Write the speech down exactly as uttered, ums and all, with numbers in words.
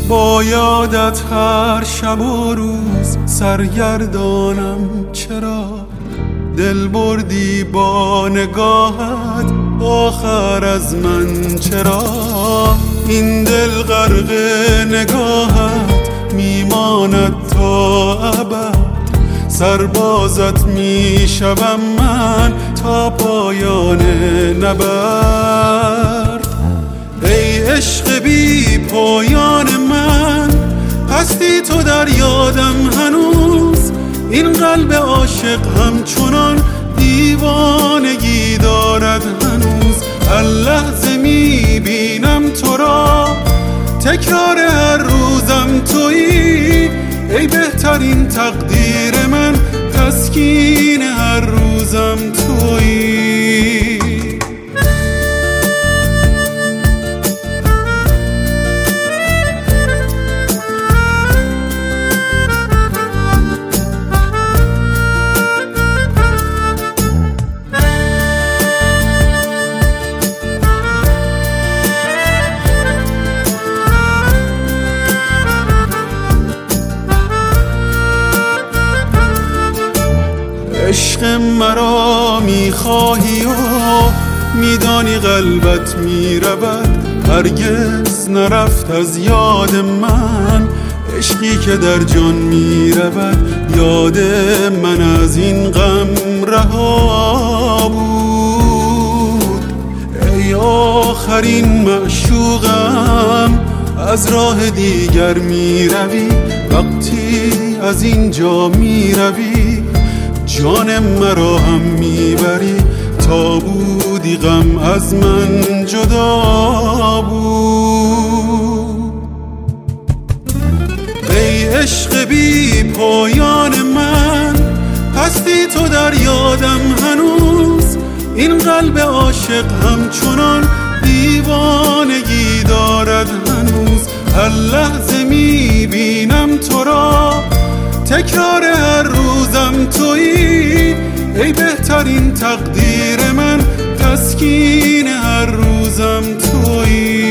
با یادت هر شب و روز سرگردانم، چرا دل بردی با نگاهت آخر از من؟ چرا این دل غرق نگاهت میماند تا ابد؟ سربازت میشوم من تا پایان نبرد. ای عشق بی پایان من، هستی تو در یادم هنوز. این قلب عاشق همچنان دیوانگی دارد هنوز. هر لحظه میبینم تو را، تکرار هر روزم تویی. ای بهترین تقدیر من، تسکین هر روزم تویی. عشق مرا میخواهی و میدانی قلبت میرود، هرگز نرفت از یاد من. عشقی که در جان میرود، یاد من از این غم رها بود. ای آخرین معشوقم، از راه دیگر میروی. وقتی از اینجا میروی، جان مرا هم میبری. تا بودی غم از من جدا بود. ای عشق بی پایان من، هستی تو در یادم هنوز. این قلب عاشق همچنان دیوانگی دارد هنوز. هر لحظه میبینم تو را، تکرار هر روزم تویی. ای بهترین تقدیر من، تسکین هر روزم تویی.